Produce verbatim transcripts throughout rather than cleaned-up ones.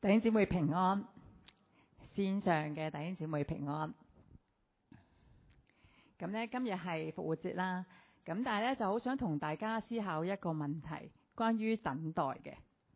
弟兄姊妹平安，線上嘅弟兄姊妹平安。咁咧今日係復活節啦，咁但係咧就好想同大家思考一個問題，關於等待嘅。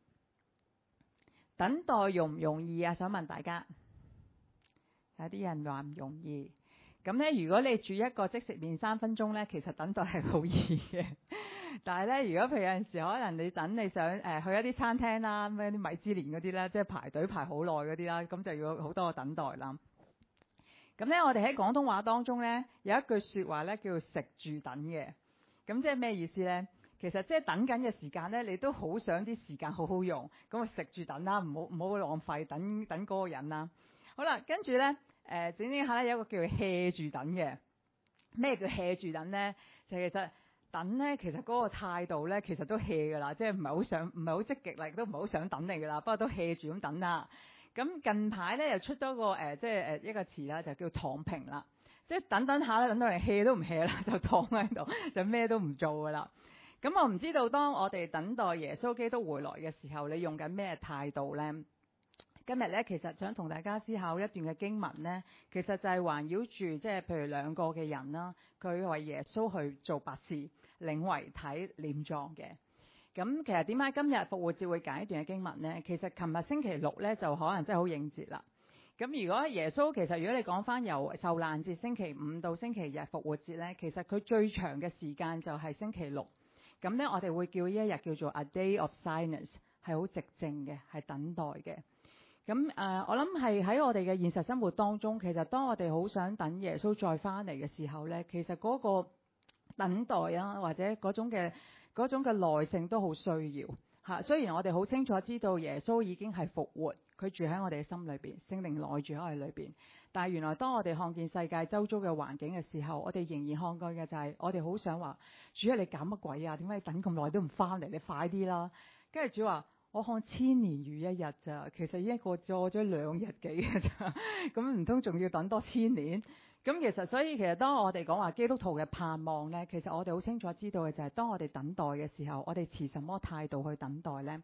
等待容唔容易啊？想問大家，有啲人話唔容易。咁咧，如果你煮一個即食麵三分鐘咧，其實等待係好易嘅。但係咧，如果譬如有陣時可能你等你想誒、呃、去一啲餐廳啦，咩啲米芝蓮嗰啲咧，即係排隊排好耐嗰啲啦，咁就要好多個等待啦。咁咧，我哋喺廣東話當中咧有一句説話咧叫做食住等嘅。咁即係咩意思咧？其實即係等緊嘅時間咧，你都好想啲時間好好用，咁啊食住等啦，唔好唔好浪費等等嗰個人啦。好啦，跟住咧。誒整整下咧，有一個叫做 hea 住等嘅。咩叫 hea 住等咧？就其實等咧，其實嗰個態度咧，其實都 hea 噶啦，即係唔係好想，唔係好積極啦，亦都唔係好想等你噶啦。不過都 hea 住咁等啦。咁近排咧又出咗個誒、呃，即係誒一個詞啦，就叫躺平啦。即係等等下咧，等到人 hea 都唔 hea 啦，就躺喺度，就咩都唔做噶啦。咁我唔知道，當我哋等待耶穌基督回來嘅時候，你用緊咩態度咧？今日咧，其實想同大家思考一段嘅經文咧，其實就係環繞住即係譬如兩個嘅人啦，佢為耶穌去做白事、領遺體、殮葬嘅。咁其實點解今日復活節會揀一段嘅經文咧？其實琴日星期六咧就可能真係好應節啦。咁如果耶穌其實如果你講翻由受難節星期五到星期日復活節咧，其實佢最長嘅時間就係星期六。咁咧我哋會叫呢一日叫做 A Day of Silence， 係好寂靜嘅，係等待嘅。咁誒、呃，我諗係喺我哋嘅現實生活當中，其實當我哋好想等耶穌再翻嚟嘅時候咧，其實嗰個等待啊，或者嗰種嘅嗰種嘅耐性都好需要嚇。雖然我哋好清楚知道耶穌已經係復活，佢住喺我哋嘅心裏邊，聖靈內住喺我哋裏邊，但係原來當我哋看見世界周遭嘅環境嘅時候，我哋仍然看見嘅就係我哋好想話：主啊，你搞乜鬼啊？點解你等咁耐都唔翻嚟？你快啲啦！跟住主話：我看千年如一日咋，其實已經過咗咗兩日幾嘅咋，咁唔通仲要等多千年？咁其實所以其實當我哋講話基督徒嘅盼望呢，其實我哋好清楚知道嘅就係當我哋等待嘅時候，我哋持什麼態度去等待呢？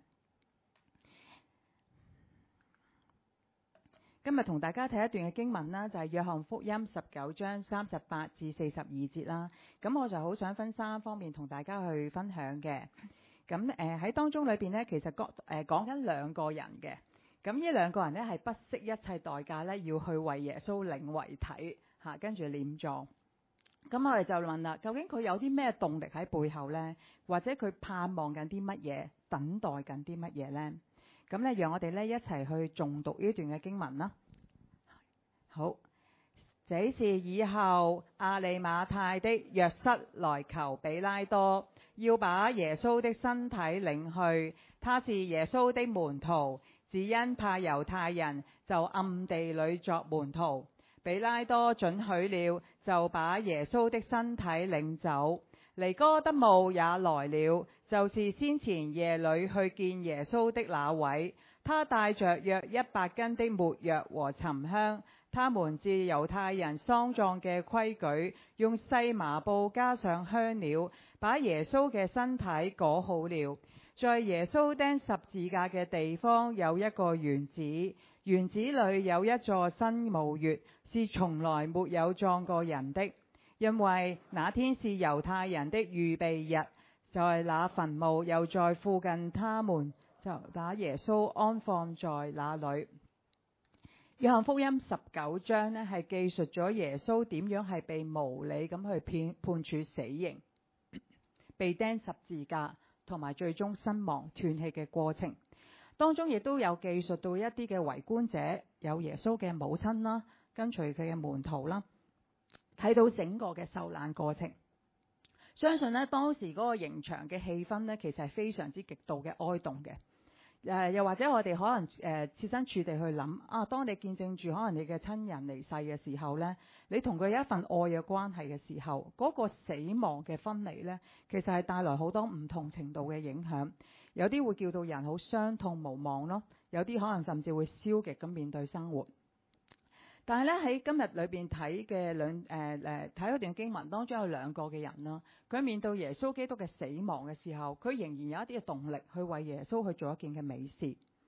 今日同大家睇一段嘅經文啦，就係約翰福音十九章三十八至四十二節啦。咁我就好想分三方面同大家去分享嘅。咁誒喺當中裏邊咧，其實講誒講緊兩個人嘅。咁呢兩個人咧係不惜一切代價咧，要去為耶穌領遺體嚇，跟住殮葬。咁我哋就問啦，究竟佢有啲咩動力喺背後咧？或者佢盼望緊啲乜嘢，等待緊啲乜嘢咧？咁咧，讓我哋咧一齊去誦讀呢段嘅經文啦。好，這是以後亞利馬太的約瑟來求彼拉多，要把耶穌的身體領去。他是耶穌的門徒，只因怕猶太人，就暗地裏作門徒。彼拉多准許了，就把耶穌的身體領走。尼哥德慕也來了，就是先前夜裏去見耶穌的那位。他帶着約一百斤的沒藥和沉香。他們照猶太人喪葬嘅規矩，用細麻布加上香料，把耶穌嘅身體裹好了。在耶穌釘十字架嘅地方有一個園子，園子裏有一座新墓穴，是從來沒有葬過人的，因為那天是猶太人的預備日。在那墳墓又在附近，他們就把耶穌安放在那裏。約翰福音十九章呢，係記述咗耶穌點樣係被無理咁去判判處死刑、被釘十字架，同埋最終身亡斷氣嘅過程。當中亦都有記述到一啲嘅圍觀者，有耶穌嘅母親啦，跟隨佢嘅門徒啦，睇到整個嘅受難過程。相信呢，當時嗰個刑場嘅氣氛呢，其實係非常之極度嘅哀慟嘅。誒、呃、又或者我哋可能誒、呃、設身處地去諗啊，當你見證住可能你嘅親人離世嘅時候呢，你同佢有一份愛嘅關係嘅時候，嗰、那個死亡嘅分離呢，其實係帶來好多唔同程度嘅影響。有啲會叫到人好傷痛無望咯，有啲可能甚至會消極咁面對生活。但係咧喺今日裏邊睇嘅兩誒誒睇嗰段經文當中有兩個嘅人啦，佢面對耶穌基督嘅死亡嘅時候，佢仍然有一啲嘅動力去為耶穌去做一件嘅美事。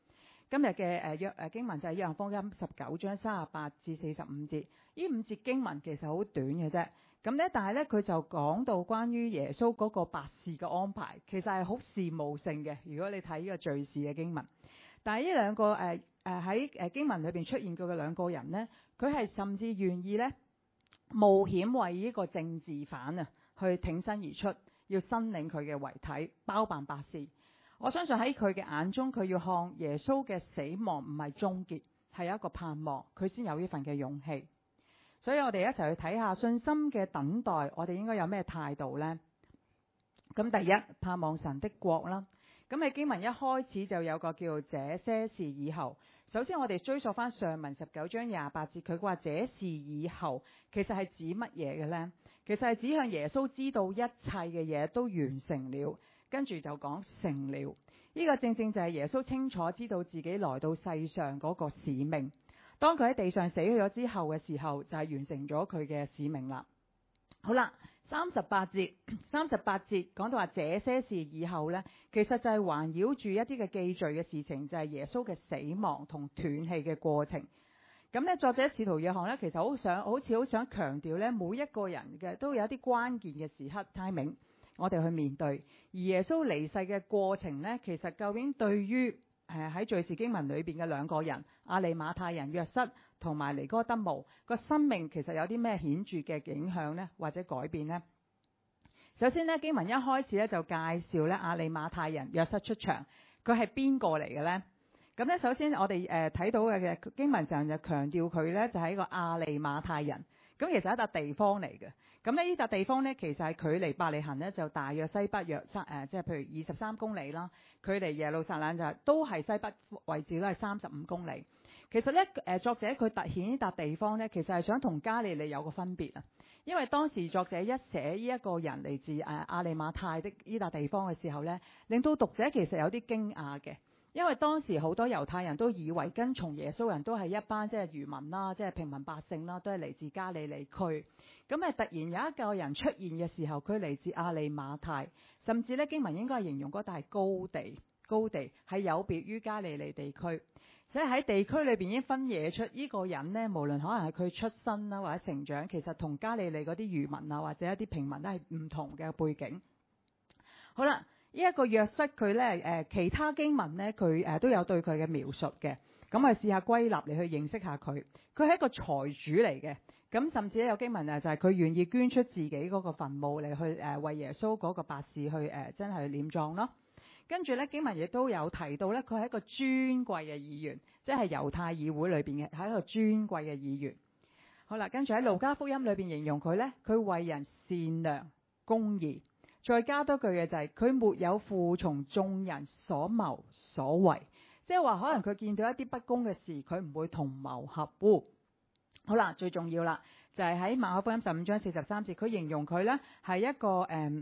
今日嘅誒約誒經文就係約翰福音十九章三十八至四十五節。呢五節經文其實好短嘅啫。咁咧，但係咧佢就講到關於耶穌嗰個白事嘅安排，其實係好事務性嘅。如果你睇呢個敘事嘅經文，但係呢兩個誒誒喺誒經文裏邊出現過嘅兩個人咧，佢係甚至願意咧冒險為呢個政治犯啊去挺身而出，要申領佢嘅遺體，包辦白事。我相信喺佢嘅眼中，佢要看耶穌嘅死亡唔係終結，係一個盼望，佢先有呢份嘅勇氣。所以我哋一齊去睇下信心嘅等待，我哋應該有咩態度呢？咁第一，盼望神的國啦。咁喺經文一開始就有個叫這些事以後。首先我哋追溯翻上文十九章廿八節，佢話這事以後，其實係指乜嘢嘅呢？其實係指向耶穌知道一切嘅嘢都完成了，跟住就講成了。呢個正正就係耶穌清楚知道自己來到世上嗰個使命。當佢喺地上死去咗之後嘅時候，就係完成咗佢嘅使命啦。好啦，三十八節，三十八節講到話這些事以後呢，其實就係環繞住一啲嘅記敘嘅事情，就係耶穌嘅死亡同斷氣嘅過程。咁呢，作者使徒約翰呢，其實好想，好似好想強調呢，每一個人嘅都有一啲關鍵嘅時刻 timing，我哋去面對。而耶穌離世嘅過程呢，其實究竟對於誒喺敘事經文裏邊嘅兩個人，亞利馬太人約瑟同埋尼哥底母個生命，其實有啲咩顯著嘅影響呢？或者改變呢？首先呢，經文一開始咧就介紹咧亞利馬太人約瑟出場，佢係邊個嚟嘅呢？咁咧，首先我哋誒睇到嘅經文上就強調佢咧就係一個亞利馬太人，咁其實係一笪地方嚟嘅。咁呢呢笪地方咧，其實係距離伯利恆咧就大約西北約三誒，即係譬如二十三公里啦。距離耶路撒冷就係都係西北位置都係三十五公里。其實咧誒作者佢突顯呢笪地方咧，其實係想同加利利有個分別啊。因為當時作者一寫呢一個人嚟自誒亞利馬太的呢笪地方嘅時候咧，令到讀者其實有啲驚訝嘅。因為當時好多猶太人都以為跟從耶穌人都係一班即係漁民啦，即係平民百姓啦，都係嚟自加利利區。咁誒突然有一個人出現嘅時候，佢嚟自亞利馬太，甚至咧經文應該係形容嗰笪係高地，高地係有別於加利利地區。所以喺地區裏邊已經分野出呢個人呢，無論可能係佢出身啦或者成長，其實同加利利嗰啲漁民啊或者一啲平民都係唔同嘅背景。好啦。呢一個約瑟佢咧誒其他經文咧佢誒都有對佢嘅描述嘅，咁我試下歸納嚟去認識下佢。佢係一個財主嚟嘅，咁甚至咧有經文啊就係佢願意捐出自己嗰個墳墓嚟去誒為耶穌嗰個白事去誒真係去殮葬咯。跟住咧經文亦都有提到咧，佢係一個尊貴嘅議員，即係猶太議會裏邊嘅係一個尊貴嘅議員。好啦，跟住喺路加福音裏邊形容佢咧，佢為人善良公義。再加多句嘅就係佢沒有附從眾人所謀所為，即係話可能佢見到一啲不公嘅事，佢唔會同謀合污。好啦，最重要啦，就係喺馬可福音十五章四十三節，佢形容佢咧係一個誒，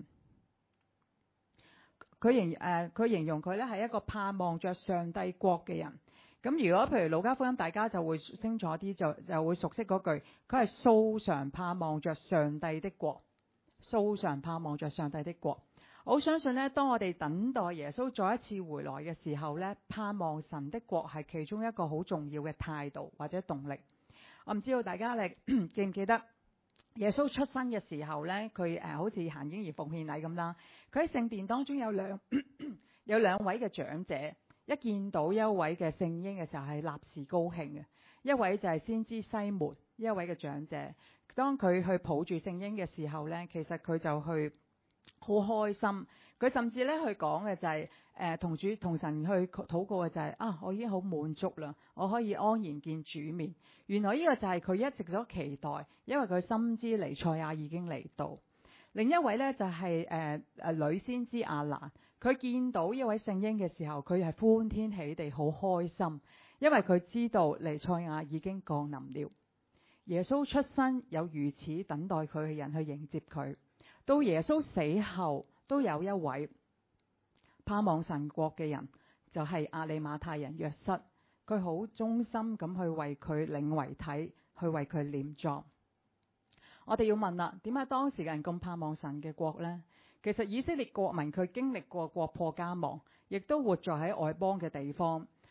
佢形誒佢形容佢咧係一個盼望着上帝國嘅人。咁如果譬如路加福音，大家就會清楚啲，就就會熟悉嗰句，佢係素常盼望着上帝的國。素常盼望着上帝的國，我相信呢，當我哋等待耶穌再一次回來嘅時候呢，盼望神的國係其中一個好重要嘅態度或者動力。我唔知道大家你記唔記得耶穌出生嘅時候呢，佢誒好似行嬰兒奉獻禮咁啦。佢喺聖殿當中有兩有兩位嘅長者，一見到一位嘅聖嬰嘅時候係立時高興嘅，一位就係先知西門，一位嘅長者。當佢去抱住聖嬰嘅時候呢，其實佢就去好開心。佢甚至咧去講嘅就係誒同主同神去禱告嘅就係、是、啊，我已經好滿足啦，我可以安然見主面。原來呢個就係佢一直所期待，因為佢深知彌賽亞已經嚟到。另一位呢，就係誒誒女先知亞蘭，佢見到一位聖嬰嘅時候，佢係歡天喜地，好開心，因為佢知道彌賽亞已經降臨了。耶穌出生有如此等待佢嘅人去迎接佢，到耶穌死後都有一位盼望神國嘅人，就係亞利馬太人約瑟，佢好忠心咁去為佢領遺體，去為佢殮葬。我哋要問啦，點解當時嘅人咁盼望神嘅國呢？其實以色列國民佢經歷過國破家亡，亦都活在喺外邦嘅地方，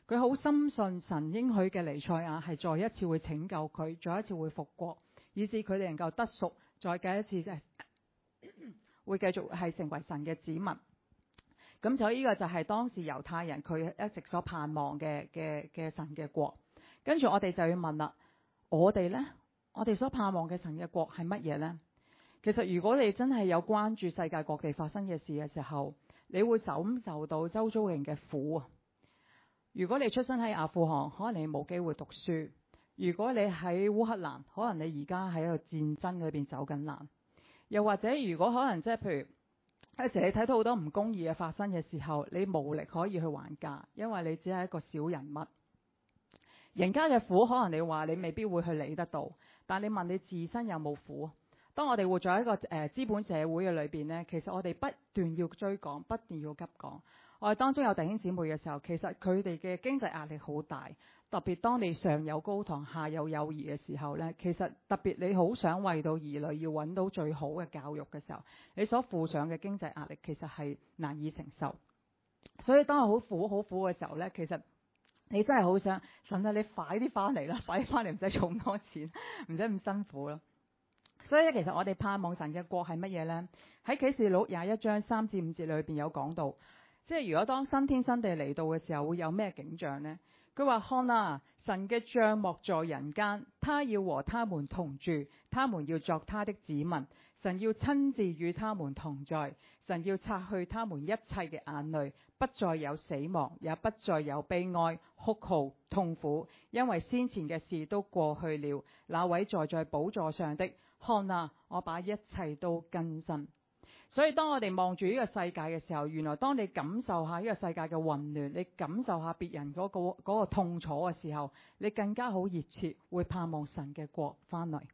佢好深信神應許嘅彌賽亞係再一次會拯救佢，再一次會復國，以致佢哋能夠得贖，再繼一次即係會繼續係成為神嘅子民。咁所以呢個就係當時猶太人佢一直所盼望嘅嘅嘅神嘅國。跟住我哋就要問啦，我哋呢？我哋所盼望嘅神嘅國係乜嘢呢？其實如果你真係有關注世界各地發生嘅事嘅時候，你會感受到周遭人嘅苦啊！如果你出生喺阿富汗，可能你冇機會讀書；如果你喺烏克蘭，可能你而家喺個戰爭裏邊走緊難。又或者如果可能即係譬如有時你睇到好多唔公義嘅發生嘅時候，你無力可以去還價，因為你只係一個小人物。人家嘅苦可能你話你未必會去理得到，但你問你自身有冇苦？當我哋活在一個誒、呃、資本社會嘅裏邊呢，其實我哋不斷要追趕，不斷要急趕。我哋當中有弟兄姊妹嘅時候，其實佢哋嘅經濟壓力好大，特別當你上有高堂下有幼兒嘅時候呢，其實特別你好想為到兒女要揾到最好嘅教育嘅時候，你所付上嘅經濟壓力其實係難以承受。所以當我好苦好苦嘅時候呢，其實你真係好想神啊！你快啲翻嚟啦，快啲翻嚟，唔使儲咁多錢，唔使咁辛苦啦。所以咧，其實我哋盼望神嘅國係乜嘢呢？喺啟示錄廿一章三至五節裏邊有講到，即係如果當新天新地嚟到嘅時候，會有咩景象呢？佢話看啊，神嘅帳幕在人間，他要和他們同住，他們要作他的子民，神要親自與他們同在，神要擦去他們一切嘅眼淚，不再有死亡，也不再有悲哀、哭號、痛苦，因為先前嘅事都過去了。那位坐在寶座上的，看啊，我把一切都更新。所以當我哋望住呢個世界嘅時候，原來當你感受下呢個世界嘅混亂，你感受下別人嗰個嗰個痛楚嘅時候，你更加好熱切會盼望神嘅國翻嚟。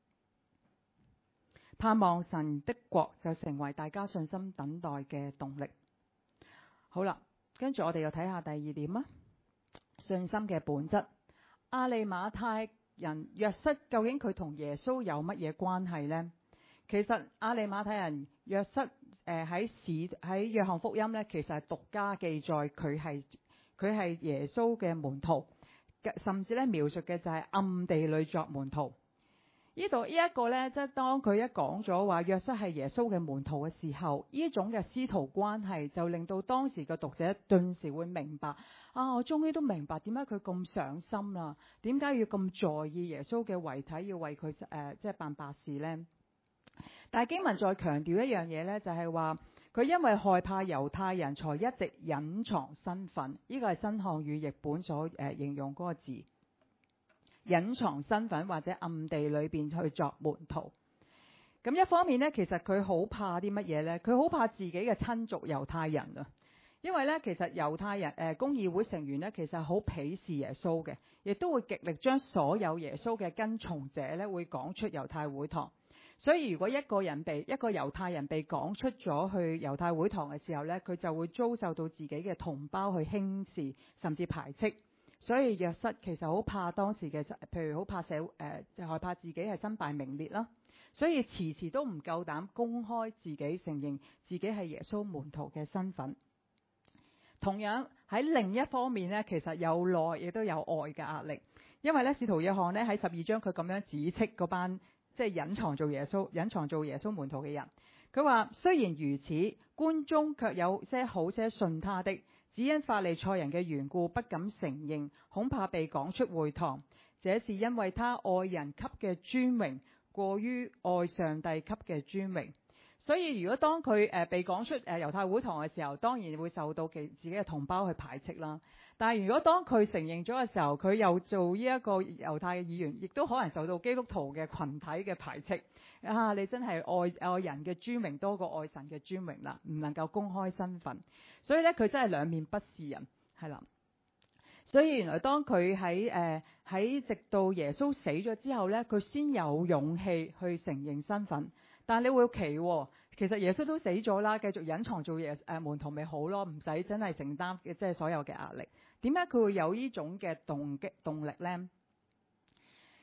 盼望神的國就成為大家信心等待嘅動力。好啦，跟住我哋又睇下第二點啊，信心嘅本質。亞利馬太人約瑟究竟佢同耶穌有乜嘢關係呢？其實亞利馬太人約瑟誒喺史喺約翰福音咧，其實係獨家記載佢係佢係耶穌嘅門徒，甚至咧描述嘅就係暗地裏作門徒。呢度呢一個咧，即係當佢一講咗話約瑟係耶穌嘅門徒嘅時候，呢種嘅師徒關係就令到當時嘅讀者頓時會明白啊！我終於都明白點解佢咁上心啦，點解要咁在意耶穌嘅遺體，要為佢誒、呃、即係辦白事呢？但係經文再強調一樣嘢咧，就係話佢因為害怕猶太人，才一直隱藏身份。呢個係新漢語譯本所誒、呃、形容嗰個字。隱藏身份或者暗地裏邊去作門徒。咁一方面呢，其實佢好怕啲乜嘢呢？佢好怕自己嘅親族猶太人啊，因為呢，其實猶太人誒、呃、公議會成員呢，其實好鄙視耶穌嘅，亦都會極力將所有耶穌嘅跟從者呢會趕出猶太會堂。所以如果一個人被一個猶太人被趕出咗去猶太會堂嘅時候呢，佢就會遭受到自己嘅同胞去輕視甚至排斥。所以約瑟其實好怕當時嘅，譬如好怕社誒、呃，就害怕自己係身敗名裂啦。所以遲遲都唔夠膽公開自己承認自己係耶穌門徒嘅身份。同樣喺另一方面呢，其實有內亦都有外嘅壓力，因為咧使徒約翰咧喺十二章佢咁樣指斥嗰班即係隱藏做耶穌、隱藏做耶穌門徒嘅人。佢話雖然如此，觀中卻有些好些信他的。只因法利賽人嘅緣故，不敢承認，恐怕被趕出會堂。這是因為他愛人給嘅尊榮過於愛上帝給嘅尊榮。所以如果當佢誒、呃、被趕出誒猶、呃、太會堂嘅時候，當然會受到其自己嘅同胞去排斥啦。但係如果當佢承認咗嘅時候，佢又做呢一個猶太嘅議員，亦都可能受到基督徒嘅群體嘅排斥。啊，你真係愛愛人嘅尊榮多過愛神嘅尊榮啦，唔能夠公開身份。所以咧，佢真係兩面不是人，係啦。所以原來當佢喺誒喺直到耶穌死咗之後咧，佢先有勇氣去承認身份。但係你會奇、哦，其實耶穌都死咗啦，繼續隱藏做耶誒、呃、門徒咪好咯，唔使真係承擔嘅即係所有嘅壓力。點解佢會有呢種嘅動機動力咧？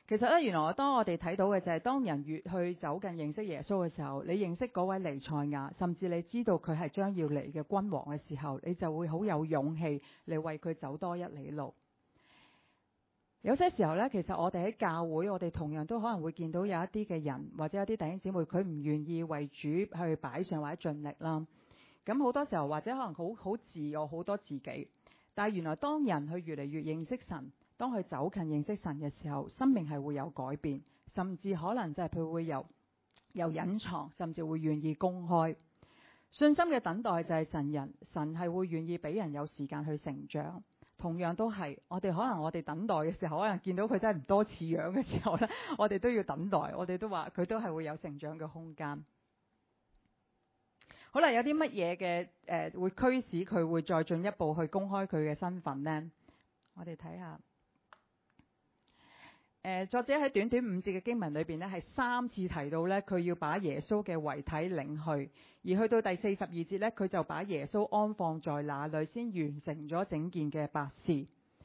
其實咧，原來當我哋睇到嘅就係當人越去走近認識耶穌嘅時候，你認識嗰位彌賽亞，甚至你知道佢係將要嚟嘅君王嘅時候，你就會好有勇氣嚟為佢走多一里路。有些時候咧，其實我哋喺教會，我哋同樣都可能會見到有一啲嘅人或者有啲弟兄姊妹，佢唔願意為主去擺上或者盡力啦。咁好多時候或者可能好好自我，好多自己。但係原來當人去越嚟越認識神，當佢走近認識神嘅時候，生命係會有改變，甚至可能就係佢會由由隱藏，甚至會願意公開。信心嘅等待就係神人，神係會願意俾人有時間去成長。同樣都係，我哋可能我哋等待嘅時候，可能見到佢真係唔多似樣嘅時候呢，我哋都要等待，我哋都話佢都係會有成長嘅空間。好啦，有啲乜嘢嘅誒會驅使佢會再進一步去公開佢嘅身份呢？我哋睇下。誒，作者喺短短五節嘅經文裏邊呢，係三次提到呢，佢要把耶穌嘅遺體領去，而去到第四十二節呢，佢就把耶穌安放在那裏，先完成咗整件嘅白事。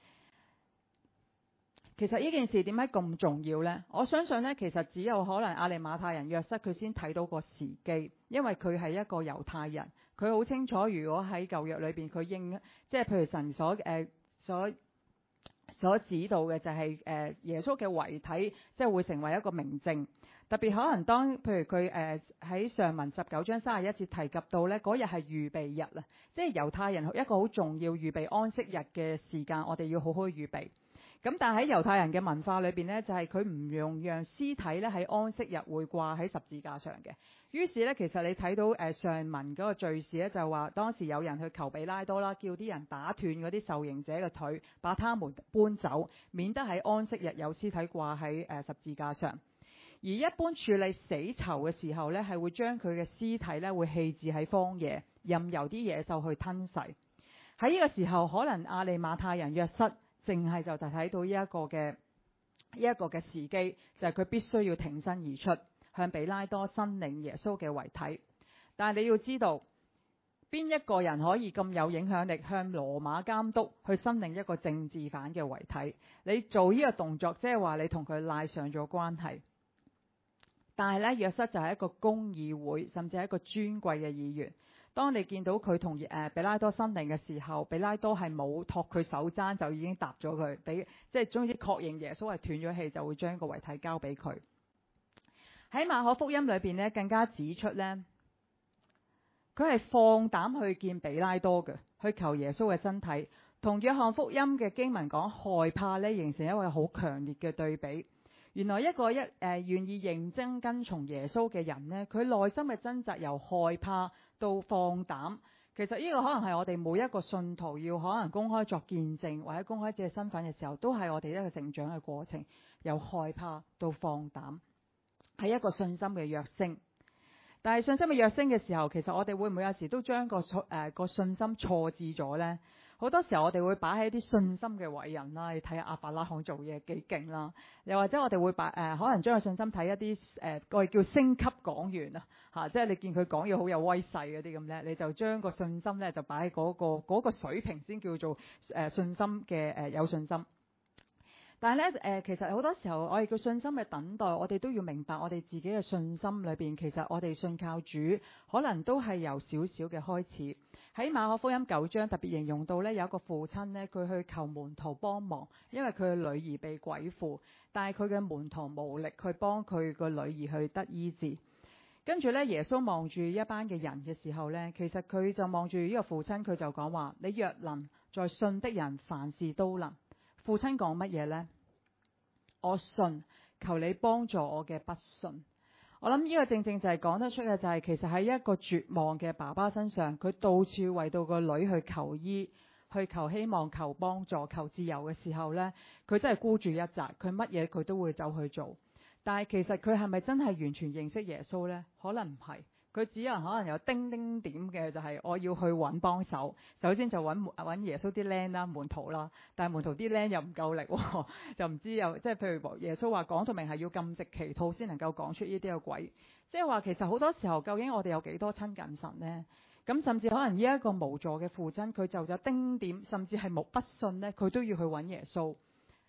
其實呢件事點解咁重要呢？我相信呢，其實只有可能亞利馬太人約瑟佢先睇到個時機，因為佢係一個猶太人，佢好清楚如果喺舊約裏邊佢應，即係譬如神所誒、呃、所。所指導嘅就係誒耶穌嘅遺體，即係會成為一個明證。特別可能當譬如佢誒喺上文十九章三十一節提及到呢，嗰日係預備日啊，即係猶太人一個好重要預備安息日嘅時間，我哋要好好預備。咁但係喺猶太人嘅文化裏邊呢，就係佢唔用讓屍體咧喺安息日會掛喺十字架上嘅。於是咧，其實你睇到誒上文嗰個敘事咧，就係話當時有人去求比拉多啦，叫啲人打斷嗰啲受刑者嘅腿，把他們搬走，免得喺安息日有屍體掛喺誒十字架上。而一般處理死囚嘅時候咧，係會將佢嘅屍體咧會棄置喺荒野，任由啲野獸去吞噬。喺呢個時候，可能亞利馬太人約瑟淨係就就睇到呢一個嘅呢一個嘅時機，就係佢必須要挺身而出，向比拉多申領耶穌嘅遺體。但係你要知道，邊一個人可以咁有影響力向羅馬監督去申領一個政治犯嘅遺體？你做呢個動作，即係話你同佢賴上咗關係。但係咧，約瑟就係一個公議會，甚至係一個尊貴嘅議員。當你見到佢同誒比拉多申領嘅時候，比拉多係冇托佢手踭，就已經答咗佢，俾即係總之確認耶穌係斷咗氣，就會將個遺體交俾佢。喺馬可福音裏邊咧，更加指出咧，佢係放膽去見比拉多嘅，去求耶穌嘅身體，同約翰福音嘅經文講害怕咧，形成一個好強烈嘅對比。原來一個一誒、呃、願意認真跟從耶穌嘅人呢，佢內心嘅掙扎由害怕到放膽，其實呢個可能係我哋每一個信徒要可能公開作見證或者公開自己身份嘅時候，都係我哋一個成長嘅過程，由害怕到放膽，係一個信心嘅躍升。但係信心嘅躍升嘅時候，其實我哋會唔會有時都將個誒、呃、個信心錯置咗呢？好多時候我哋會擺喺啲信心嘅偉人啦，你睇下亞伯拉罕做嘢幾勁啦，又或者我哋會擺誒、呃、可能將個信心睇一啲誒我哋叫升級講員啊嚇，即係你見佢講嘢好有威勢嗰啲咁咧，你就將個信心咧就擺喺嗰個嗰個水平先叫做誒信心嘅誒有信心。但係咧誒，其實好多時候我哋叫信心嘅等待，我哋都要明白我哋自己嘅信心裏邊，其實我哋信靠主，可能都係由少少嘅開始。喺馬可福音九章特別形容到咧，有一個父親咧，佢去求門徒幫忙，因為佢嘅女兒被鬼附，但係佢嘅門徒無力去幫佢個女兒去得醫治。跟住咧，耶穌望住一班嘅人嘅時候咧，其實佢就望住呢個父親，佢就講話：你若能，在信的人凡事都能。父親講乜嘢呢？我信，求你幫助我嘅不信。我諗呢個正正就係講得出嘅，就係其實喺一個絕望嘅爸爸身上，佢到處為到個女去求醫，去求希望、求幫助、求自由嘅時候呢，佢真係孤注一擲，佢乜嘢佢都會走去做。但係其實佢係咪真係完全認識耶穌呢？可能唔係。佢只有可能有丁丁點嘅，就係我要去揾幫手。首先就揾揾耶穌啲僆啦、門徒啦，但係門徒啲僆又唔夠力，就唔知又即係譬如耶穌話講到明係要禁食祈禱先能夠講出呢啲嘅鬼，即係話其實好多時候究竟我哋有幾多親近神呢？咁甚至可能呢一個無助嘅父親，佢就有丁點，甚至係冇不信呢，佢都要去揾耶穌。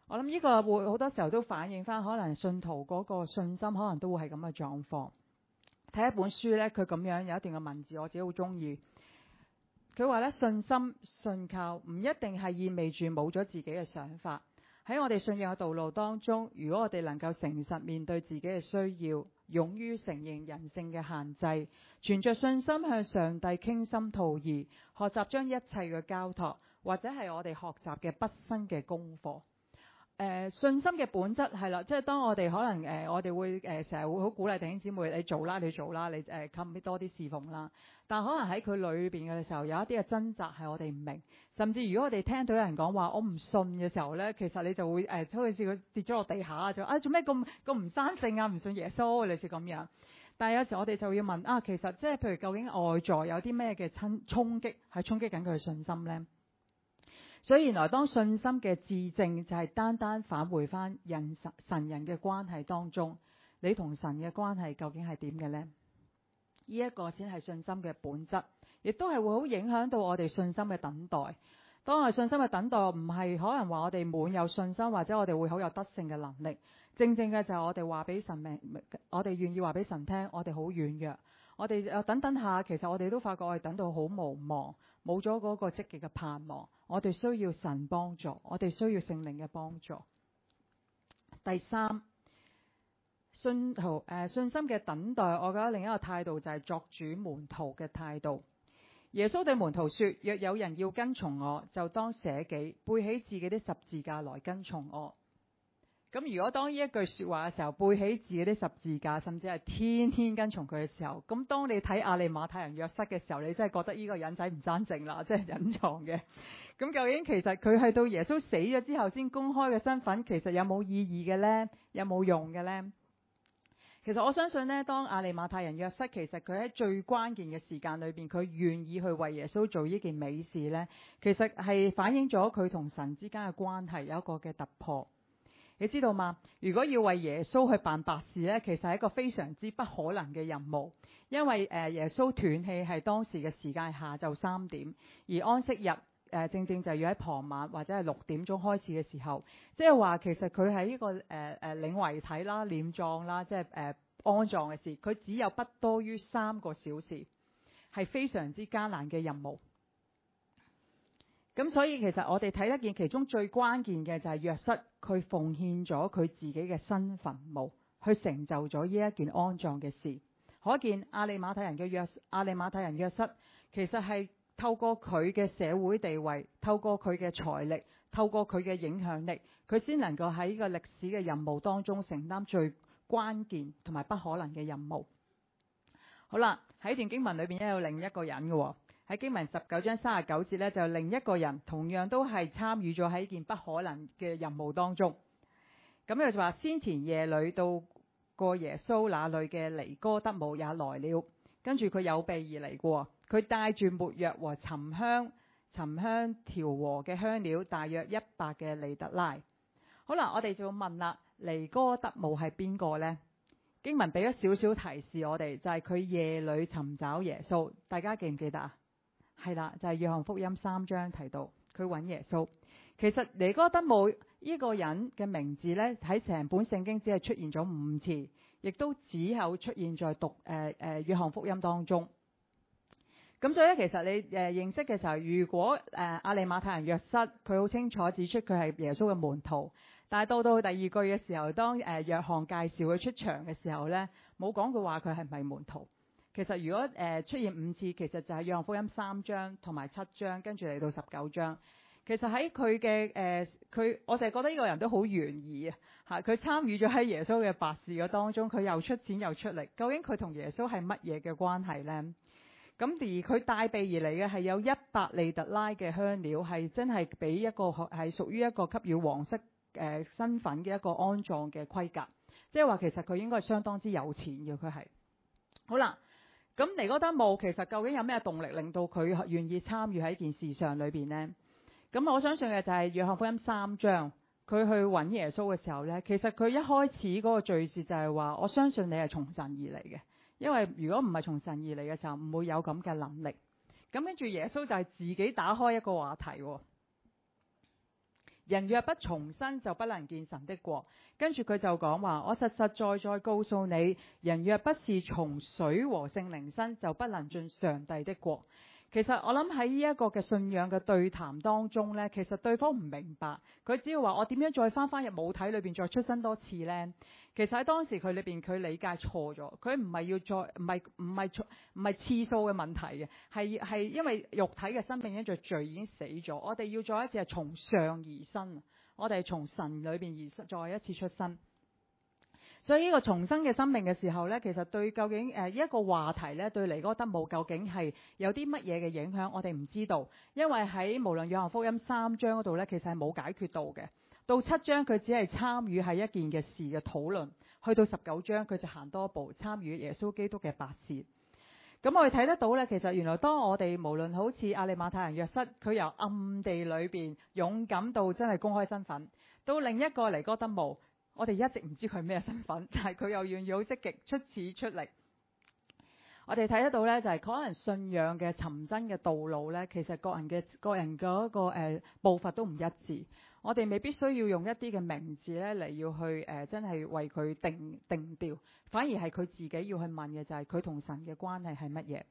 我諗呢個會好多時候都反映翻，可能信徒嗰個信心可能都會係咁嘅狀況。睇一本書呢，佢咁樣有一段嘅文字，我自己好中意。佢話咧，信心信靠唔一定係意味住冇咗自己嘅想法。喺我哋信仰嘅道路當中，如果我哋能夠誠實面對自己嘅需要，勇於承認人性嘅限制，存着信心向上帝傾心吐意，學習將一切嘅交託，或者係我哋學習嘅畢生嘅功課。誒、呃、信心嘅本質係啦，即係當我哋可能誒、呃、我哋會誒成日會好鼓勵弟兄姊妹，你做啦，你做啦，你誒 commit 多啲侍奉啦。但可能喺佢裏邊嘅時候，有一啲嘅掙扎係我哋唔明，甚至如果我哋聽到有人講話我唔信嘅時候咧，其實你就會誒好似佢跌咗落地下就啊做咩咁咁唔生性啊，唔信耶穌類似咁樣。但係有時我哋就要問啊，其實即係譬如究竟外在有啲咩嘅衝衝擊係衝擊緊佢嘅信心咧？所以原來當信心嘅自證就係單單返回翻人神神人嘅關係當中，你同神嘅關係究竟係點嘅呢？呢、這、一個先係信心嘅本質，亦都係會好影響到我哋信心嘅等待。當我哋信心嘅等待唔係可能話我哋滿有信心，或者我哋會好有得勝嘅能力，正正嘅就係我哋話俾神明，我哋願意話俾神聽，我哋好軟弱，我哋等等下，其實我哋都發覺我哋等到好無望，冇咗嗰個積極嘅盼望。我哋需要神幫助，我哋需要聖靈嘅幫助。第三，信徒誒、呃、信心嘅等待，我覺得另一個態度就係作主門徒嘅態度。耶穌對門徒說：若有人要跟從我，就當捨己，背起自己的十字架來跟從我。咁如果當呢一句說話嘅時候，背起自己的十字架，甚至係天天跟從佢嘅時候，咁當你睇亞利馬太人約瑟嘅時候，你真係覺得呢個人仔唔生性啦，即係隱藏嘅。咁究竟其實佢係到耶穌死咗之後先公開嘅身份，其實有冇意義嘅呢？有冇用嘅呢？其實我相信呢，當亞利馬太人約瑟，其實佢喺最關鍵嘅時間裏邊，佢願意去為耶穌做呢件美事呢，其實係反映咗佢同神之間嘅關係有一個嘅突破。你知道嗎？如果要為耶穌去辦白事呢，其實係一個非常之不可能嘅任務，因為誒耶穌斷氣係當時嘅時間下晝三點，而安息日誒正正就要喺傍晚或者係六點鐘開始嘅時候，即係話其實佢係呢個誒誒領遺體啦、殮葬啦，即係誒安葬嘅事，佢只有不多於三個小時，係非常之艱難嘅任務。咁所以其實我哋睇得見其中最關鍵嘅就係約瑟，佢奉獻咗佢自己嘅新墳墓，去成就咗呢一件安葬嘅事。可見亞利馬太人嘅約亞利馬太人約瑟，其實係透過佢嘅社會地位，透過佢嘅財力，透過佢嘅影響力，佢先能夠喺呢個歷史嘅任務當中承擔最關鍵同埋不可能嘅任務。好啦，喺段經文裏邊咧有另一個人嘅喎。喺經文十九章三十九節咧，就另一個人同樣都係參與咗喺呢件不可能嘅任務當中。咁佢就話：先前夜裏到過耶穌那裏嘅尼哥德慕也來了，跟住佢有備而嚟過，佢帶住沒藥和沉香、沉香調和嘅香料，大約一百嘅利特拉。好啦，我哋就問啦，尼哥德慕係邊個呢？經文俾咗少少提示我哋，就係、是、佢夜裏尋找耶穌。大家記唔記得啊？係啦，就係、是、約翰福音三章提到佢揾耶穌。其實尼哥德慕呢個人嘅名字呢，喺成本聖經只係出現咗五次，亦都只有出現在讀誒誒約翰福音當中。咁所以咧，其實你誒、呃、認識嘅時候，如果誒、呃、亞利馬太人約瑟，佢好清楚指出佢係耶穌嘅門徒，但係到到第二句嘅時候，當誒、呃、約翰介紹佢出場嘅時候呢，冇講過話佢係唔係門徒。其實如果誒、呃、出現五次，其實就係約翰福音三章同埋七章，跟住嚟到十九章。其實喺佢嘅誒，佢、呃、我就係覺得呢個人都好懸疑啊！嚇，佢參與咗喺耶穌嘅白事嘅當中，佢又出錢又出力，究竟佢同耶穌係乜嘢嘅關係呢？咁而佢帶備而嚟嘅係有一百利特拉嘅香料，係真係俾一個係屬於一個給予皇室誒、呃、身份嘅一個安葬嘅規格，即係話其實佢應該係相當之有錢嘅，佢係。好啦。咁尼哥德慕其實究竟有咩動力令到佢願意參與喺一件事上裏邊呢？咁我相信嘅就係約翰福音三章，佢去揾耶穌嘅時候呢，其實佢一開始嗰個敘事就係話：我相信你係從神而嚟嘅，因為如果唔係從神而嚟嘅時候，唔會有咁嘅能力。咁跟住耶穌就係自己打開一個話題， 人若不重生，就不能見神的國。跟住佢就講話，我實實在在告訴你，人若不是從水和聖靈生，就不能進上帝的國。其實我諗喺呢一個嘅信仰嘅對談當中呢，其實對方唔明白，佢只要話我點樣再翻翻入母體裏邊再出生多次呢？其實喺當時佢裏邊佢理解錯咗，佢唔係要再唔係唔係唔係次數嘅問題嘅，係係因為肉體嘅生命因着罪已經死咗，我哋要再一次係從上而生，我哋係從神裏邊而再一次出生。所以呢個重生嘅生命嘅時候呢，其實對究竟誒一個話題呢，對尼哥底母究竟係有啲乜嘢嘅影響，我哋唔知道，因為喺無論約翰福音三章嗰度呢，其實係冇解決到嘅。到七章佢只係參與係一件嘅事嘅討論，去到十九章佢就行多一步，參與耶穌基督嘅白事。咁我哋睇得到呢，其實原來當我哋無論好似亞利馬太人約瑟，佢由暗地裏邊勇敢到真係公開身份，到另一個尼哥底母。我哋一直唔知佢咩身份，但係佢又願意好積極出此出力。我哋睇得到呢，就係可能信仰嘅尋真嘅道路呢，其實個人嘅個人嗰個誒步伐都唔一致。我哋未必需要用一啲嘅名字呢嚟要去誒真係為佢定定調，反而係佢自己要去問嘅就係佢同神嘅關係係乜嘢。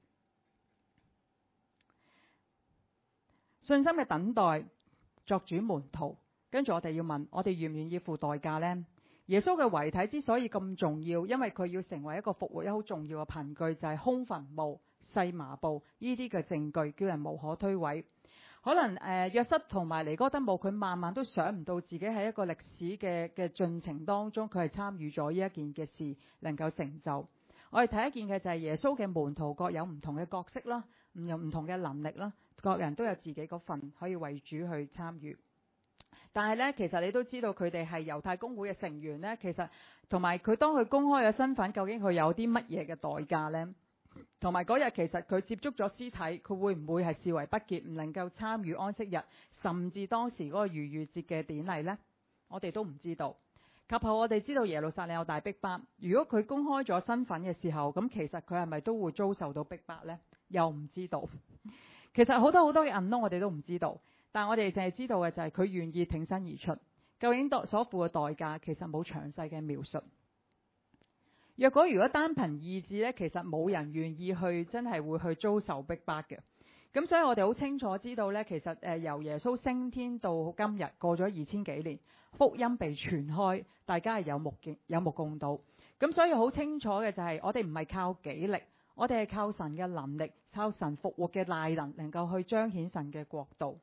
信心嘅等待，作主門徒。跟住我哋要問，我哋願唔願意付代價呢？耶穌嘅遺體之所以咁重要，因為佢要成為一個復活一好重要嘅憑據，就係、是、空墳墓、細麻布呢啲嘅證據，叫人無可推諉。可能誒、呃、約瑟同埋尼哥底母，佢慢慢都想唔到自己喺一個歷史嘅嘅進程當中，佢係參與咗呢一件嘅事能夠成就。我哋睇一件嘅就係耶穌嘅門徒各有唔同嘅角色啦，唔有唔同嘅能力啦，各人都有自己嗰份可以為主去參與。但係咧，其實你都知道佢哋係猶太公會嘅成員咧。其實同埋佢當佢公開嘅身份，究竟佢有啲乜嘢嘅代價呢？同埋嗰日其實佢接觸咗屍體，佢會唔會係視為不潔，唔能夠參與安息日，甚至當時嗰個逾越節嘅典禮呢？我哋都唔知道。及後我哋知道耶路撒冷有大逼迫，如果佢公開咗身份嘅時候，咁其實佢係咪都會遭受到逼迫呢？又唔知道。其實好多好多嘅銀窿，我哋都唔知道。但我哋淨係知道嘅就係佢願意挺身而出，究竟所付嘅代價其實冇詳細嘅描述。若果如果單憑意志呢，其實冇人願意去真係會去遭受逼迫嘅。咁所以我哋好清楚知道呢，其實誒由耶穌升天到今日過咗二千幾年，福音被傳開，大家係有目見有目共睹。咁所以好清楚嘅就係我哋唔係靠己力，我哋係靠神嘅能力，靠神復活嘅大能，能夠去彰顯神嘅國度。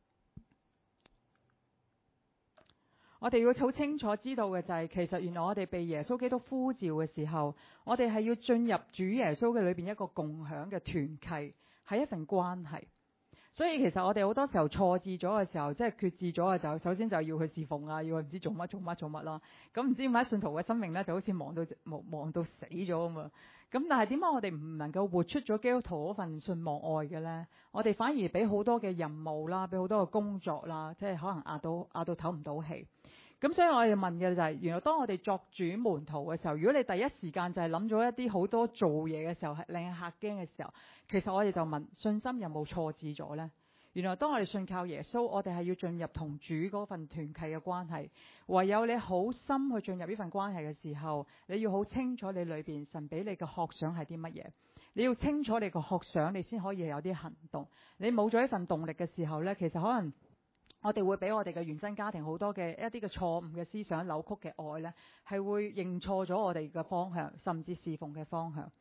我哋要好清楚知道嘅就係、是，其實原來我哋被耶穌基督呼召嘅時候，我哋係要進入主耶穌嘅裏邊一個共享嘅團契，係一份關係。所以其實我哋好多時候錯置咗嘅時候，即係決志咗嘅時候，首先就要去侍奉啊，要去唔知做乜做乜做乜啦。咁唔知點解信徒嘅生命咧就好似忙到忙忙到死咗咁嘛。咁但係點解我哋唔能夠活出咗基督徒嗰份信望愛嘅咧？我哋反而俾好多嘅任務啦，俾好多嘅工作啦，即係可能壓到壓到唞唔到氣。咁所以我哋問嘅就係、是，原來當我哋作主門徒嘅時候，如果你第一時間就係諗咗一啲好多做嘢嘅時候，係令客驚嘅時候，其實我哋就問信心有冇錯置咗呢？原來當我哋信靠耶穌，我哋係要進入同主嗰份團契嘅關係。唯有你好深去進入呢份關係嘅時候，你要好清楚你裏邊神俾你嘅渴想係啲乜嘢。你要清楚你個渴想，你先可以有啲行動。你冇咗呢份動力嘅時候呢，其實可能我哋會俾我哋嘅原生家庭好多嘅一啲嘅錯誤嘅思想、扭曲嘅愛呢，係會認錯咗我哋嘅方向，甚至侍奉嘅方向。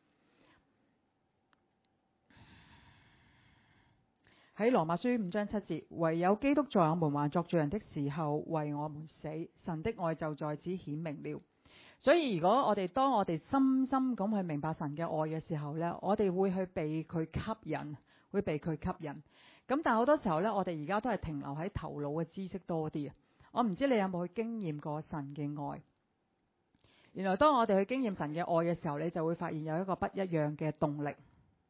喺羅馬書五章七節，唯有基督在我們還作罪人的時候為我們死，神的愛就在此顯明了。所以如果我哋當我哋深深咁去明白神嘅愛嘅時候呢，我哋會去被佢吸引，會被佢吸引。咁但係好多時候呢，我哋而家都係停留喺頭腦嘅知識多啲啊。我唔知你有冇去經驗過神嘅愛。原來當我哋去經驗神嘅愛嘅時候，你就會發現有一個不一樣嘅動力。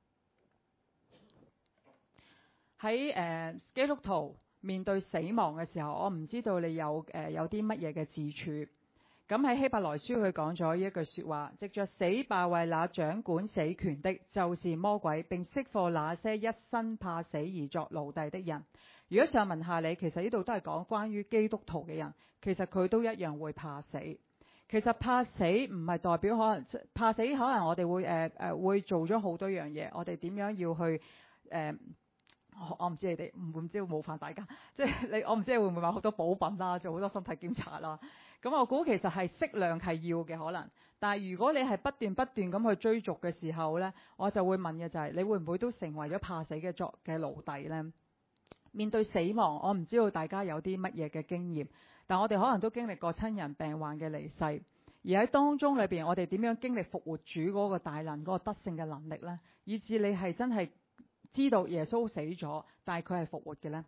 喺誒、呃、基督徒面對死亡嘅時候，我唔知道你有誒、呃、有啲乜嘢嘅自處。 咁喺希伯來書佢講咗呢一句說話，藉着死敗壞那掌管死權的，就是魔鬼，並釋放那些一生怕死而作奴隸的人。如果想問下你，其實呢度都係講關於基督徒嘅人，其實佢都一樣會怕死。其實怕死唔係代表可能怕死，可能我哋會誒誒、呃、會做咗好多樣嘢，我哋點樣要去誒、呃？我唔知你哋唔唔知會冒犯大家，即係你我唔知你會唔會買好多補品啦，做好多身體檢查啦。咁我估其實係適量係要嘅可能，但係如果你係不斷不斷咁去追逐嘅時候呢，我就會問嘅就係、是、你會唔會都成為咗怕死嘅作嘅奴隸呢？面對死亡，我唔知道大家有啲乜嘢嘅經驗。但我哋可能都經歷過親人病患嘅離世，而喺當中裏邊，我哋點樣經歷復活主嗰個大能、嗰個得勝嘅能力呢？以至你係真係知道耶穌死咗，但係佢係復活嘅呢？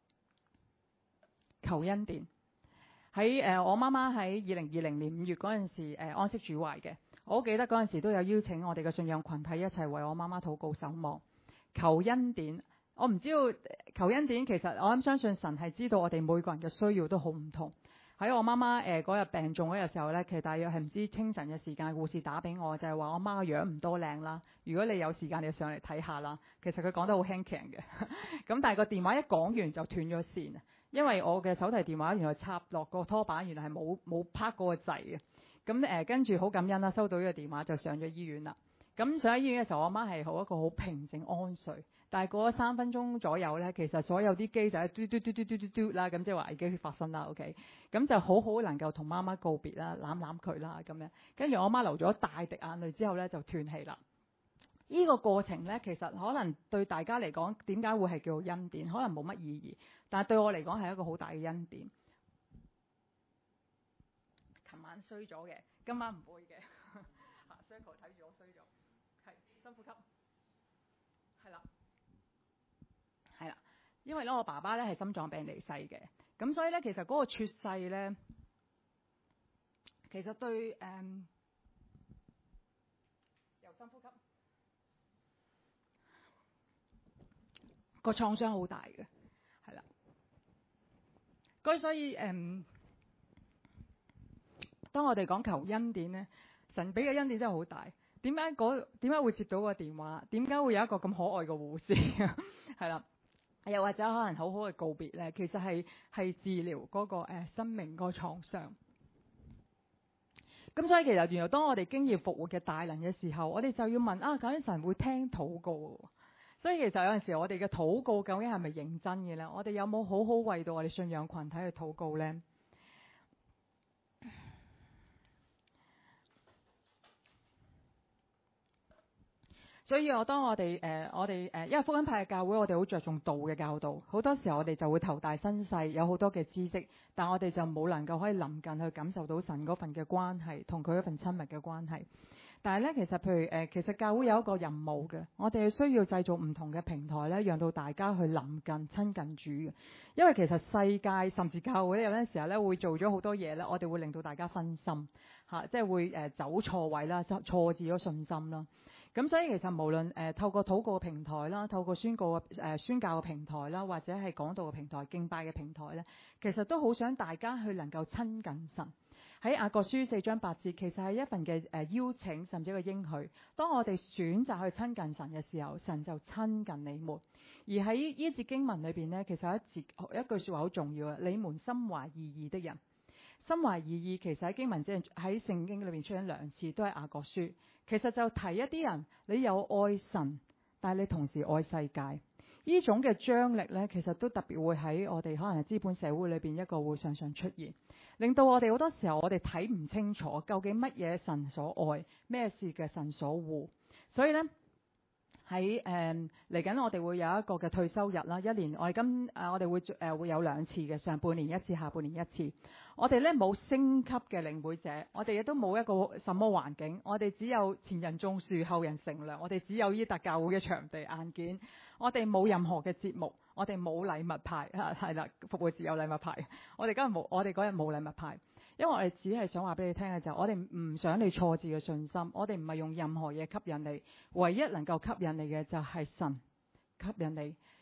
求恩典。喺誒、呃，我媽媽喺二零二零年五月嗰陣時誒、呃、安息主懷嘅，我好記得嗰陣時都有邀請我哋嘅信仰群體一齊為我媽媽禱告守望，求恩典。我唔知道求恩典，其實我諗相信神係知道我哋每個人嘅需要都好唔同。喺我媽媽誒嗰日病重嗰日時候咧，其實大約係唔知清晨嘅時間，護士打俾我就係、是、話我媽個樣唔多靚啦。如果你有時間，你就上嚟睇下啦。其實佢講得好輕強嘅，咁但係個電話一講完就斷咗線，因為我嘅手提電話原來插落個拖板，原來係冇冇拍嗰個掣嘅。咁誒跟住好感恩啦，收到呢個電話就上咗醫院啦。咁上咗醫院嘅時候，我媽係好一個好平靜安睡。但係過咗三分鐘左右咧，其實所有啲機就係嘟嘟嘟嘟嘟嘟嘟啦，咁即係話危機發生啦。OK，咁就好好能夠同媽媽告別啦，攬攬佢啦咁樣。跟住我媽流咗大滴眼淚之後咧，就斷氣啦。呢、這個過程咧，其實可能對大家嚟講，點解會係叫做恩典？可能冇乜意義，但係對我嚟講係一個好大嘅恩典。琴晚衰咗嘅，今晚唔會嘅。嚇，Circle 睇住我衰咗，係深呼吸，係啦。係啦，因為咧我爸爸咧係心臟病離世嘅，咁所以咧其實嗰個猝逝咧，其實對誒、嗯，由深呼吸，個創傷好大嘅，係啦，咁所以誒、嗯，當我哋講求恩典咧，神俾嘅恩典真係好大。點解嗰點解會接到個電話？點解會有一個咁可愛嘅護士？係啦。又或者可能好好嘅告別咧，其實係係治療嗰、那個誒、呃、生命個創傷。咁所以其實原來當我哋經驗復活嘅大能嘅時候，我哋就要問啊，究竟神會聽禱告？所以其實有陣時我哋嘅禱告究竟係咪認真嘅咧？我哋有冇好好為到我哋信仰群體去禱告咧？所以我當我哋誒、呃、我哋誒、呃，因為福音派嘅教會，我哋好着重道嘅教導，好多時候我哋就會頭大身細，有好多嘅知識，但我哋就冇能夠可以臨近去感受到神嗰份嘅關係，同佢一份親密嘅關係。但係咧，其實譬如誒、呃，其實教會有一個任務嘅，我哋需要製造唔同嘅平台咧，讓到大家去臨近親近主嘅。因為其實世界甚至教會有陣時候咧，會做咗好多嘢咧，我哋會令到大家分心嚇、啊，即係會誒、呃、走錯位啦，錯置咗信心啦。咁所以其實無論誒、呃、透過禱告嘅平台啦，透過宣告嘅誒、呃、宣教嘅平台啦，或者係講道嘅平台、敬拜嘅平台咧，其實都好想大家去能夠親近神。喺雅各書四章八節，其實係一份嘅誒、呃、邀請，甚至一個應許。當我哋選擇去親近神嘅時候，神就親近你們。而喺呢節經文裏邊咧，其實有一節一句説話好重要啊！你們心懷二意的人，心懷二意，其實喺經文即係喺聖經裏邊出現兩次，都係雅各書。其實就提一啲人，你有愛神，但係你同時愛世界，呢種嘅張力呢，其實都特別會喺我哋可能係資本社會裏邊一個會常常出現，令到我哋好多時候我哋睇唔清楚究竟乜嘢神所愛，咩事嘅神所護，所以呢。喺誒嚟緊，我哋會有一個嘅退休日啦。一年我哋今誒、呃、我哋會誒、呃、會有兩次嘅，上半年一次，下半年一次。我哋咧冇升級嘅領會者，我哋亦都冇一個什麼環境，我哋只有前人種樹，後人乘涼。我哋只有伊特教會嘅場地硬件，我哋冇任何嘅節目，我哋冇禮物派嚇，係啦，復活節有禮物派。我哋今日冇，我哋嗰日冇禮物派。因為我哋只係想話俾你聽嘅就係，我哋唔想你錯置嘅信心，我哋唔係用任何嘢吸引你，唯一能夠吸引你嘅就係神吸引你，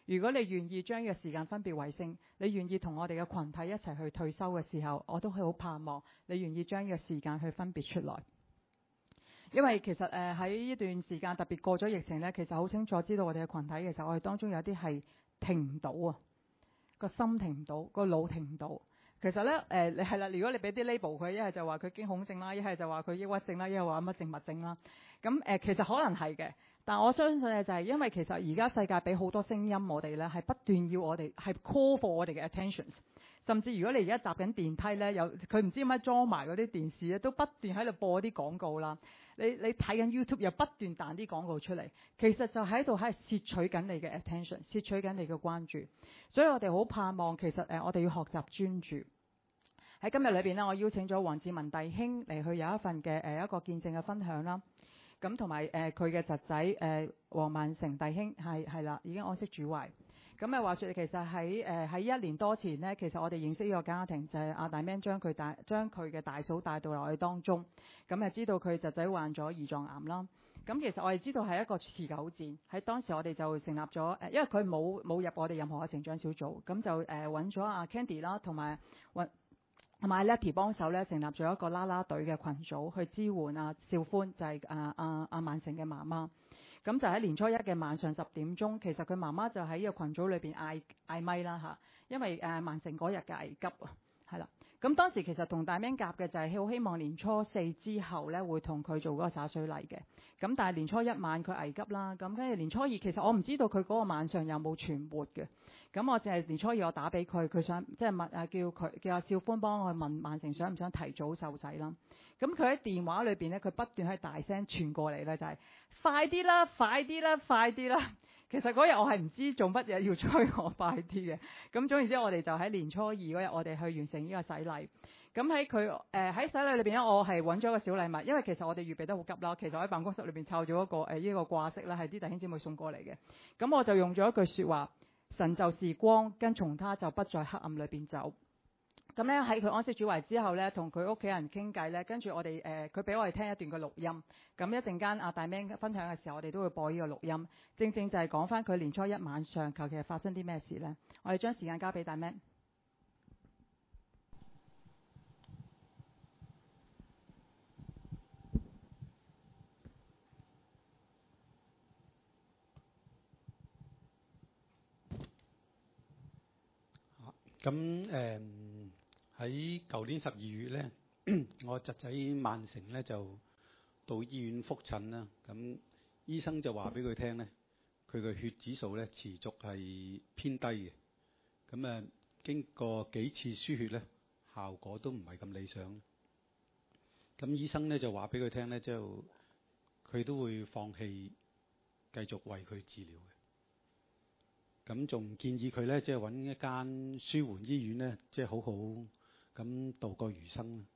如果你願意將呢個時間分別為聖，你願意同我哋嘅群體一齊去退休嘅時候，我都係好盼望你願意將呢個時間去分別出來。因為其實誒喺呢段時間，特別過咗疫情咧，其實好清楚知道我哋嘅群體嘅時候，我哋當中有啲係停唔到啊，個心停唔到，個腦停唔到。其實咧誒，你係啦，如果你俾啲 label 佢，一係就話佢驚恐症啦，一係就話佢抑鬱症啦，一係話乜症乜症啦。咁誒、呃，其實可能係嘅，但我相信嘅就係因為其實而家世界俾好多聲音我哋咧，係不斷要我哋係 call for 我哋嘅 attention。甚至如果你而家搭緊電梯咧，有佢唔知點解裝埋嗰啲電視咧，都不斷喺度播啲廣告啦。你你睇緊 YouTube 又不斷彈啲廣告出嚟，其實就喺度喺度攝取緊你嘅 attention，攝取緊你嘅關注。所以我哋好盼望，其實誒我哋要學習專注。喺今日裏邊咧，我邀請咗黃志文弟兄嚟去有一份嘅誒一個見證嘅分享啦。咁同埋誒佢嘅侄仔誒黃萬成弟兄係係啦，已經安息主懷。咁誒話説，其實喺誒喺一年多前呢，其實我哋認識呢個家庭就係、是、阿大 man 將佢帶將佢嘅大嫂帶到落去當中，咁誒知道佢侄仔患咗胰臟癌啦。咁其實我哋知道係一個持久戰，喺當時我哋就成立咗誒，因為佢冇冇入我哋任何嘅成長小組，咁就誒揾咗阿 Candy 啦，同埋揾同埋 Letty 幫手咧，成立咗一個啦啦隊嘅群組去支援阿少歡，就係阿阿阿萬成嘅媽媽。咁就喺年初一嘅晚上十點鐘，其實佢媽媽就喺呢個群組裏邊嗌嗌咪啦嚇，因為誒萬成嗰日嘅危急啊，係啦。咁當時其實同大 man 夾嘅就係好希望年初四之後咧會同佢做嗰個灑水禮嘅。咁但係年初一晚佢危急啦，咁跟住年初二其實我唔知道佢嗰個晚上有冇存活嘅。咁我淨係年初二我打俾佢，佢想即係問啊叫佢叫阿少歡幫我問萬成想唔想提早受洗啦。咁佢喺電話裏邊咧，佢不斷喺大聲傳過嚟咧，就係、是、快啲啦，快啲啦，快啲啦。其實嗰日我係唔知做乜嘢要催我快啲嘅。咁總言之，我哋就喺年初二嗰日，我哋去完成呢個洗禮。咁喺佢誒喺洗禮裏邊咧，我係揾咗個小禮物，因為其實我哋預備得好急啦。其實我喺辦公室裏邊湊咗一個誒呢、呃這個掛飾啦，係啲弟兄姊妹送過嚟嘅。咁我就用咗一句説話：神就是光，跟從他就不在黑暗裏邊走。咁咧喺佢安息主懷之後咧，同佢屋企人傾偈咧，跟住我哋誒佢俾我哋聽一段嘅錄音。咁一陣間阿大 man 分享嘅時候，我哋都會播呢個錄音。正正就係講翻佢年初一晚上求其係發生啲咩事咧。我哋將時間交俾大 man。 咁誒喺舊年十二月咧，我侄仔萬成咧就到醫院覆診啦。咁醫生就話俾佢聽咧，佢嘅血指數咧持續係偏低嘅。咁誒經過幾次輸血咧，效果都唔係咁理想。咁醫生咧就話俾佢聽咧，就佢都會放棄繼續為佢治療嘅。咁仲建議佢咧，即係揾一間舒緩醫院咧，即係好好咁度過餘生啦。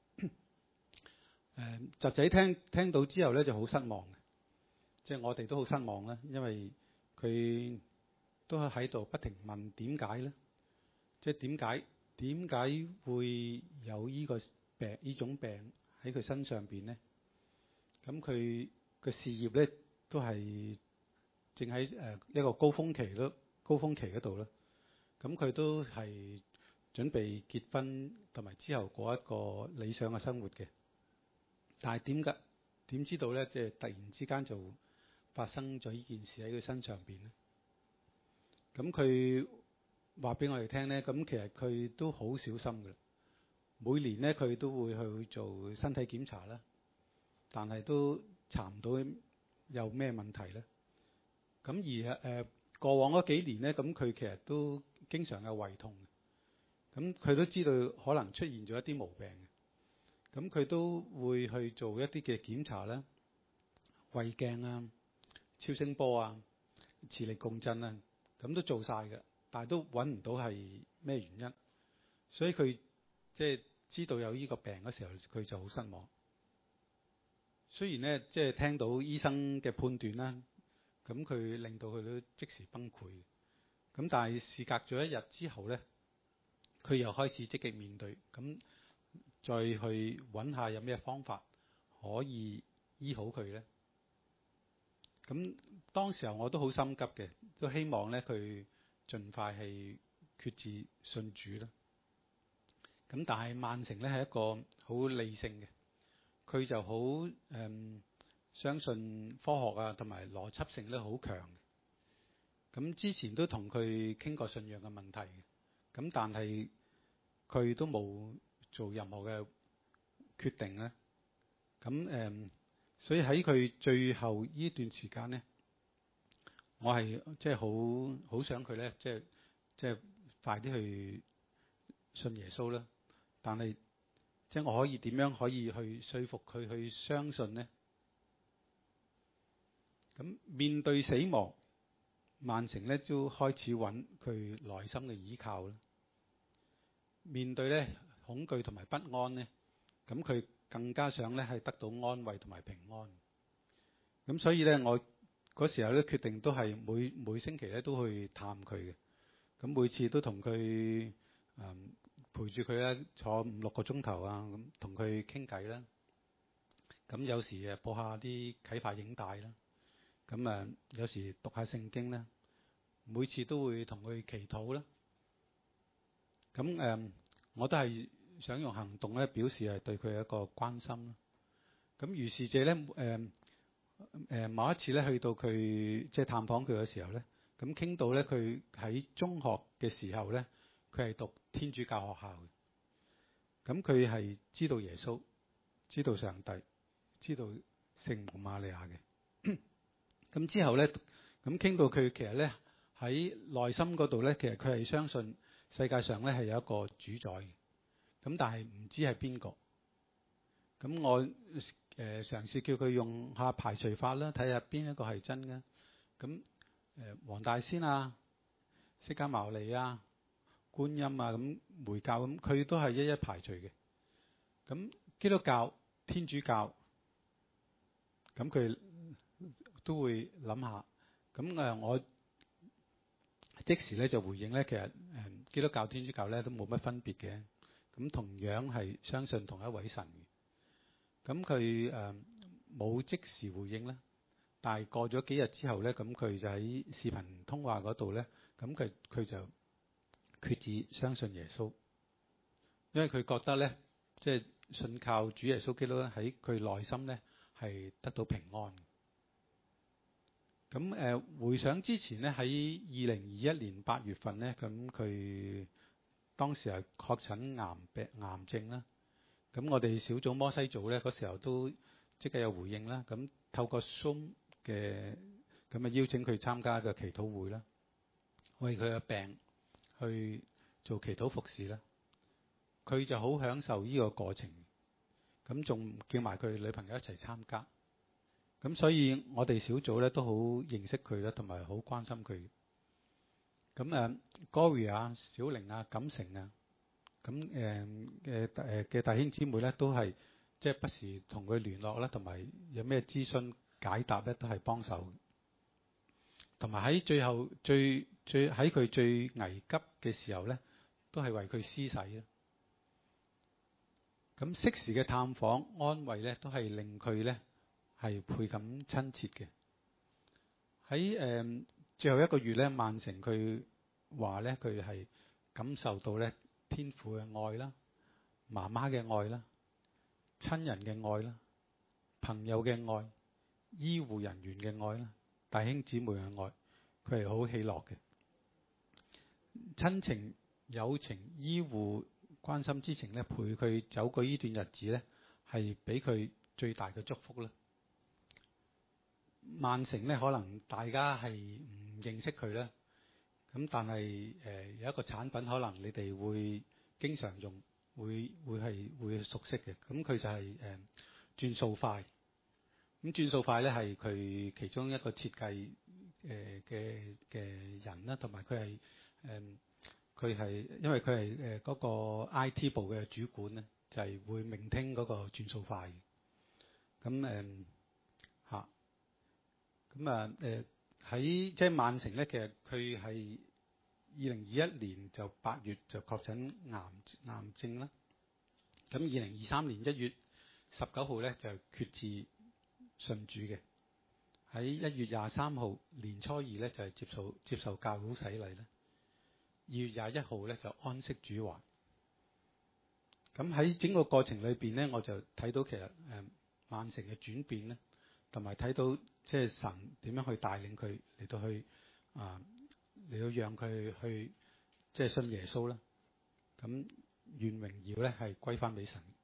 誒侄仔聽聽到之後咧，就好失望嘅，即係我哋都好失望啦，因為佢都喺度不停問點解咧？即係點解點解會有呢個病呢種病喺佢身上邊咧？咁佢嘅事業咧都係正喺誒一個高峰期咯，高峰期嗰度啦。咁佢都係準備結婚，同埋之後過一個理想嘅生活嘅。但係點解點知道咧？即係突然之間就發生咗呢件事喺佢身上邊咧。咁佢話俾我哋聽咧，咁其實佢都好小心嘅。每年咧，佢都會去做身體檢查啦，但係都查唔到有咩問題咧。咁而誒、呃、過往嗰幾年咧，咁佢其實都經常有胃痛嘅。咁佢都知道可能出現咗一啲毛病嘅。咁佢都會去做一啲嘅檢查啦，胃鏡啊、超聲波啊、磁力共振啊，咁都做晒嘅，但係都揾唔到係咩原因。所以佢即係知道有呢個病嘅時候，佢就好失望。雖然咧，即係聽到醫生嘅判斷啦。咁佢令到佢都即時崩潰。咁但係事隔咗一日之後咧，佢又開始積極面對，咁再去揾下有咩方法可以醫好佢咧。咁咁當時候我都好心急嘅，都希望咧佢盡快係決志信主啦。咁但係曼城咧係一個好理性嘅，佢就好誒、嗯、相信科學啊，同埋邏輯性咧好強嘅。咁之前都同佢傾過信仰嘅問題嘅，咁但係佢都冇做任何嘅決定咧。咁誒、嗯，所以喺佢最後呢段時間咧，我係即係好好想佢咧，即係即係快啲去信耶穌啦。但係即係我可以點樣可以去說服佢去相信呢？咁面對死亡，曼城咧都開始揾佢內心嘅依靠啦。面對咧恐懼同埋不安咧，咁佢更加想咧係得到安慰同埋平安。咁所以咧，我嗰時候咧決定都係每每星期咧都去探佢嘅。咁每次都同佢誒陪住佢咧坐五六個鐘頭啊，咁同佢傾偈啦。咁有時誒播下啲啟發影帶啦。咁誒有時讀下聖經啦。每次都會同佢祈禱啦。咁誒、嗯，我都係想用行動咧表示係對佢一個關心啦。咁如是者咧誒誒某一次咧去到佢即係探訪佢嘅時候咧，咁傾到咧佢喺中學嘅時候咧，佢係讀天主教學校嘅。咁佢係知道耶穌、知道上帝、知道聖母瑪利亞嘅。咁之後咧，咁傾到佢其實咧喺內心嗰度咧，其實佢係相信世界上咧係有一個主宰嘅。咁但係唔知係邊個。咁我誒、呃、嘗試叫佢用下排除法啦，睇下邊一個係真嘅。咁誒黃大仙啊、釋迦牟尼啊、觀音啊，咁回教咁，佢都係一一排除嘅。咁基督教、天主教，咁佢都會諗下。咁誒我即時咧就回應咧，其實誒基督教、天主教咧都冇乜分別嘅。咁同樣係相信同一位神嘅。咁佢誒冇即時回應啦，但係過咗幾日之後咧，咁佢就喺視頻通話嗰度咧，咁佢佢就決志相信耶穌，因為佢覺得咧，即係信靠主耶穌基督咧，喺佢內心咧係得到平安。咁誒回想之前咧，喺二零二一年八月份咧，咁佢當時係確診癌病癌症啦。咁我哋小組摩西組咧，嗰時候都即刻有回應啦。咁透過 Zoom 嘅咁啊邀請佢參加個祈禱會啦，為佢嘅病去做祈禱服侍啦。佢就好享受呢個過程，咁仲叫埋佢女朋友一齊參加。咁所以我哋小組咧都好認識佢啦，同埋好關心佢。咁誒 Gory 啊、小玲啊、錦成啊。咁誒嘅誒嘅弟兄姊妹咧，都係即係不時同佢聯絡啦，同埋有咩諮詢解答咧，都係幫手。同埋喺最後最最喺佢最危急嘅時候咧，都係為佢施洗啦。咁適時嘅探訪安慰咧，都係令佢咧係倍感親切嘅。喺誒、呃、最後一個月咧，曼城佢話咧，佢係感受到咧。天父嘅愛啦，媽媽嘅愛啦，親人嘅愛啦，朋友嘅愛，醫護人員嘅愛啦，弟兄姊妹嘅愛，佢係好喜樂嘅。親情、友情、醫護、關心之情咧，陪佢走過呢段日子咧，係俾佢最大嘅祝福啦。曼城咧，可能大家係唔認識佢啦。咁但係誒、呃、有一個產品，可能你哋會經常用，會會係會熟悉嘅。咁佢就係誒轉數快。咁轉數快咧係佢其中一個設計誒嘅嘅人啦，同埋佢係誒佢係因為佢係誒嗰個 I T 部嘅主管咧，就係、是、會聆聽嗰個轉數快嘅。咁誒嚇，咁啊誒。喺即係曼城咧，其實佢係二零二一年就八月就確診癌癌症啦。咁二零二三年一月十九號咧就決志信主嘅。 喺一月廿三號年初二咧就係、是、接受接受教會洗禮咧。二月廿一號咧就安息主懷。咁喺整個過程裏邊咧，我就睇到其實誒曼城嘅轉變咧，同埋睇到即係神點樣去帶領佢嚟到去啊嚟到讓佢去即係信耶穌啦。咁願榮耀咧係歸翻俾神。